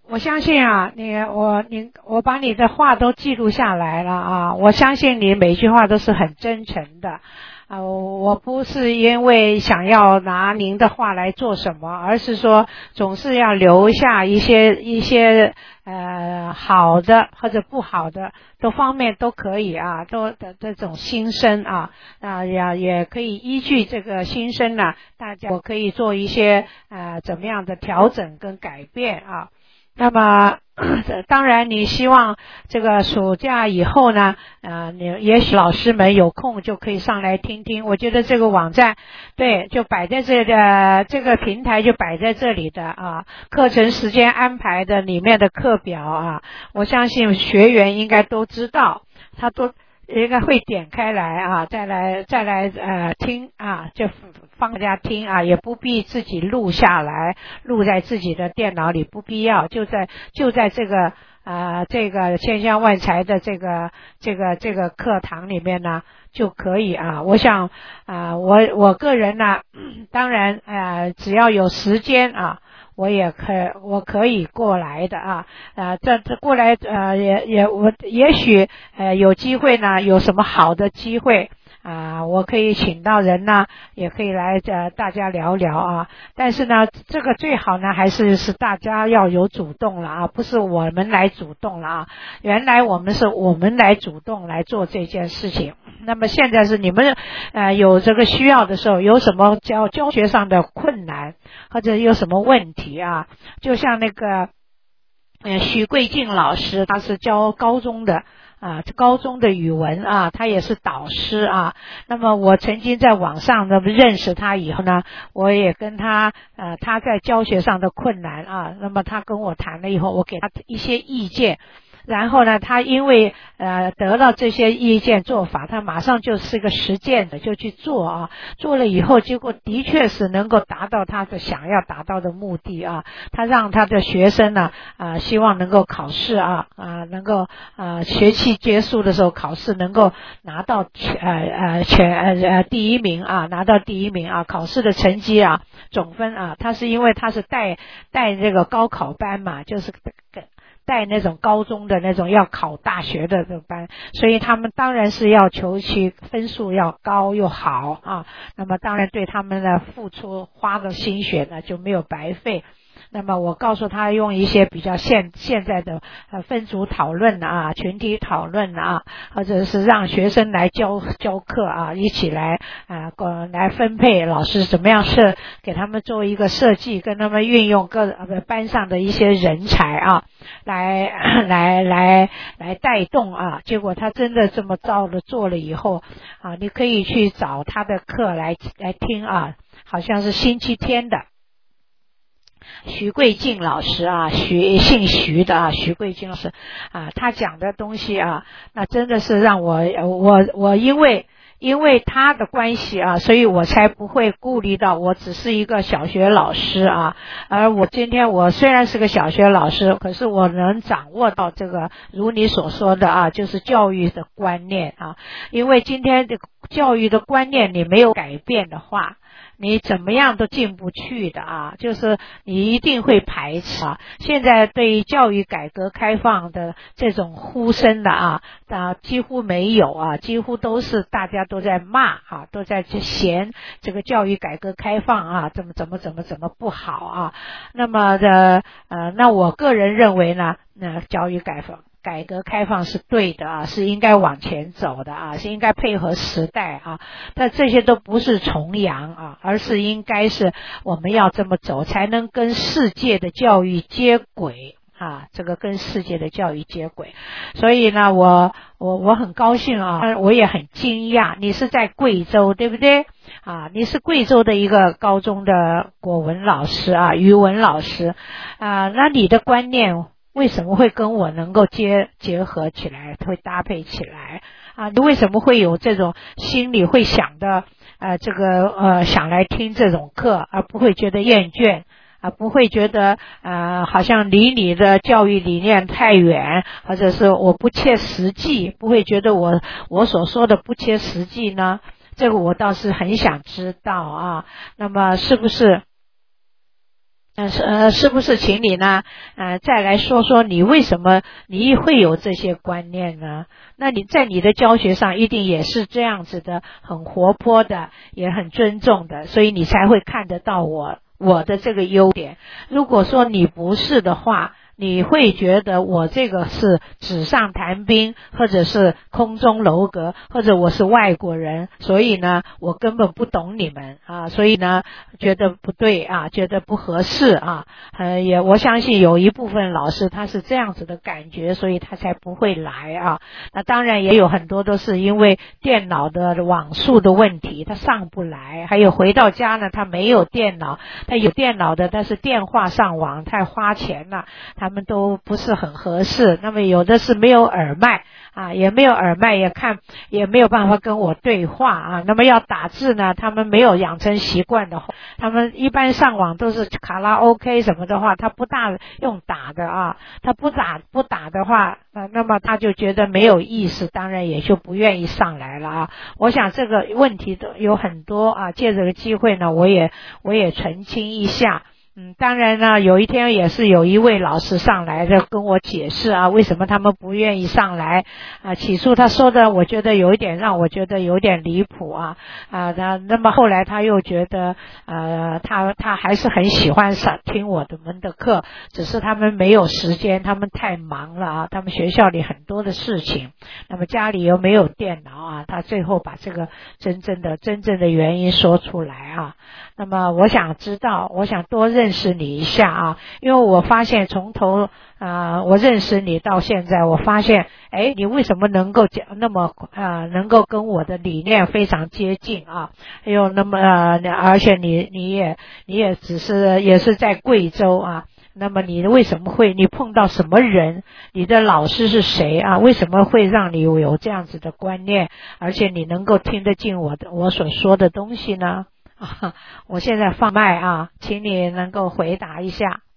我相信啊，我把你的话都记录下来了啊，我相信你每句话都是很真诚的啊，我不是因为想要拿您的话来做什么，而是说总是要留下一些好的或者不好的多方面都可以啊，都的这种心声啊，也可以依据这个心声呢，我可以做一些怎么样的调整跟改变啊。那么当然你希望这个暑假以后呢你也许老师们有空就可以上来听听，我觉得这个网站对就摆在这个平台就摆在这里的啊，课程时间安排的里面的课表啊，我相信学员应该都知道，他都应该会点开来啊，再来听啊，就放大家听啊，也不必自己录下来，录在自己的电脑里，不必要，就在这个千香万才的这个课堂里面呢就可以啊。我想我个人呢，当然只要有时间啊，我可以过来的啊，这过来我也许有机会呢，有什么好的机会我可以请到人呢，也可以来大家聊聊啊。但是呢，这个最好呢还是大家要有主动了啊，不是我们来主动了啊。原来我们来主动来做这件事情，那么现在是你们有这个需要的时候，有什么教学上的困难或者有什么问题啊，就像那个许桂静老师，他是教高中的高中的语文啊，他也是导师啊。那么我曾经在网上呢认识他以后呢，我也跟他他在教学上的困难啊，那么他跟我谈了以后，我给他一些意见。然后呢，他因为得到这些意见做法，他马上就是个实践的，就去做啊。做了以后，结果的确是能够达到他的想要达到的目的啊。他让他的学生呢希望能够考试能够学期结束的时候考试能够拿到第一名啊，拿到第一名啊，考试的成绩总分他是因为他是带这个高考班嘛，就是带那种高中的那种要考大学的这个班，所以他们当然是要求其分数要高又好啊，那么当然对他们的付出花的心血呢就没有白费。那么我告诉他用一些比较现在的分组讨论群体讨论或者是让学生来教课一起来来分配老师怎么样给他们做一个设计，跟他们运用班上的一些人才来带动结果他真的这么做了以后你可以去找他的课来听好像是星期天的。徐桂静老师姓徐的徐桂静老师他讲的东西那真的是让我因为他的关系所以我才不会顾虑到我只是一个小学老师而今天我虽然是个小学老师，可是我能掌握到这个如你所说的就是教育的观念因为今天这个教育的观念你没有改变的话，你怎么样都进不去的就是你一定会排斥现在对于教育改革开放的这种呼声的几乎没有几乎都是大家都在骂都在嫌这个教育改革开放怎么不好那么那我个人认为呢教育改革开放是对的是应该往前走的是应该配合时代但这些都不是崇洋而是应该是我们要这么走才能跟世界的教育接轨这个跟世界的教育接轨。所以呢我很高兴我也很惊讶，你是在贵州对不对你是贵州的一个高中的国文老师语文老师那你的观念为什么会跟我能够结合起来，会搭配起来你为什么会有这种心里会想的想来听这种课，而不会觉得厌倦不会觉得好像离你的教育理念太远，或者是我不切实际，不会觉得我所说的不切实际呢？这个我倒是很想知道那么是不是是不是请你呢再来说说你为什么你会有这些观念呢？那你在你的教学上一定也是这样子的，很活泼的，也很尊重的，所以你才会看得到我的这个优点。如果说你不是的话，你会觉得我这个是纸上谈兵，或者是空中楼阁，或者我是外国人，所以呢我根本不懂你们所以呢觉得不对觉得不合适我相信有一部分老师他是这样子的感觉，所以他才不会来那当然也有很多都是因为电脑的网速的问题他上不来，还有回到家呢他没有电脑，他有电脑的但是电话上网太花钱了，他们都不是很合适。那么有的是没有耳麦也没有耳麦，也没有办法跟我对话那么要打字呢，他们没有养成习惯的话，他们一般上网都是卡拉 OK 什么的话，他不大用打的他不打的话那么他就觉得没有意思，当然也就不愿意上来了我想这个问题都有很多借这个机会呢我也澄清一下。当然呢有一天也是有一位老师上来的跟我解释为什么他们不愿意上来起初他说的我觉得有一点让我觉得有点离谱那么后来他又觉得他还是很喜欢听我们的课，只是他们没有时间，他们太忙了他们学校里很多的事情，那么家里又没有电脑他最后把这个真正的原因说出来那么我想多认识你一下因为我发现从头我认识你到现在，我发现你为什么能够讲那么能够跟我的理念非常接近还有那么而且你也也是在贵州那么你为什么你碰到什么人，你的老师是谁为什么会让你有这样子的观念，而且你能够听得进我所说的东西呢我现在放麦请你能够回答一下。